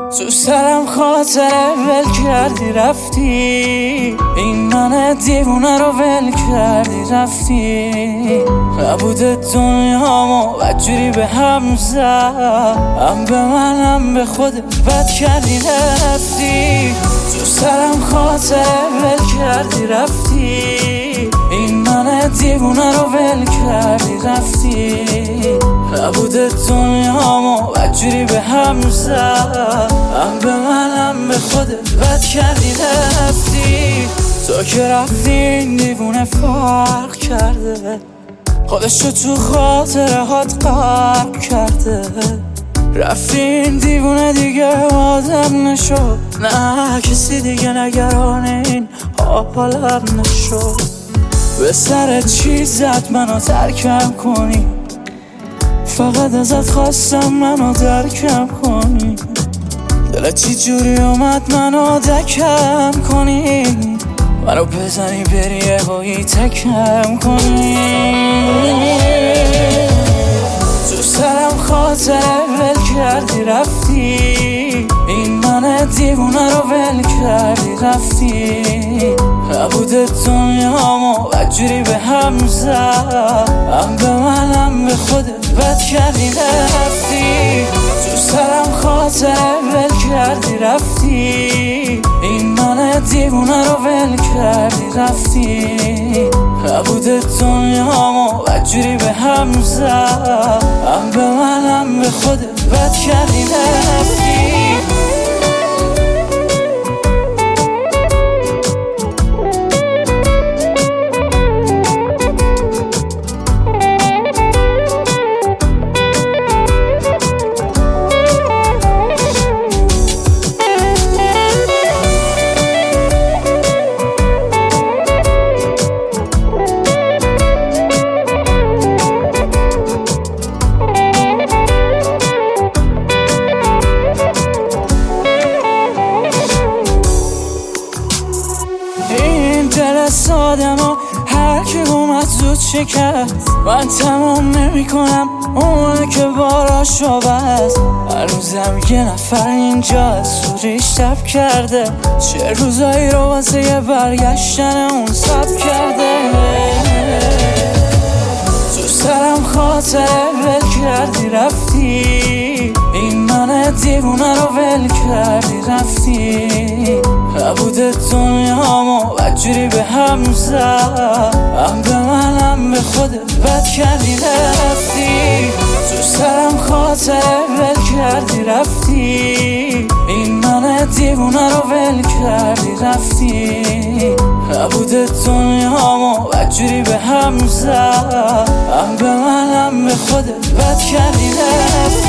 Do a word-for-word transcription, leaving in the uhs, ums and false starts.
تو سرم خاطره ول کردی رفتی، این من دیوونه رو ول کردی رفتی. نبود دنیامو بدجوری به هم زد، هم به من هم به خودت بد کردی رفتی. تو سرم خاطره ول کردی رفتی، این من دیوونه رو ول کردی رفتی. نبود دنیامو بدجوری به هم زد، هم به من هم به خودت بد کردی رفتی. تو که رفتی این دیوونه فرق کرده، خودشو تو خاطره هات غرق کرده. رفتی این دیوونه دیگه آدم نشد، نه کسی دیگه نگران این حالم نشد. به سر چی زد منو ترکم کنی، فقط ازت خواستم منو درکم کنی. دلت چی جوری اومد منو دکم کنی، منو بزنی بری یهویی تکم کنی. تو سرم خاطره ول کردی رفتی، این من دیوونه رو ول کردی رفتی. نبود دنیامو بدجوری به هم زد، هم به من هم به خودت بد کردی رفتی. تو سرم خاطره ول کردی رفتی، این من دیوونه رو ول کردی رفتی. نبود دنیامو بدجوری به هم زد، هم به من هم به خودت بد کردی رفتی. آدم هر کی اومد زود شکست، من تمام نمی کنم اونه که باراشو بست. هر روزم یه نفر اینجا از سوریش تب کرده، چه روزایی رو واسه یه برگشتن اون سب کرده. تو سرم خاطره ول کردی رفتی، این من دیوونه رو ول کردی رفتی. نبود دنیامو بدجوری به هم زد، هم به من هم به خودت بد کردی رفتی. تو سرم خاطره ول کردی رفتی، این من دیوونه رو ول کردی رفتی. نبود دنیامو بدجوری به هم زد، هم به من هم به خودت بد کردی رفتی.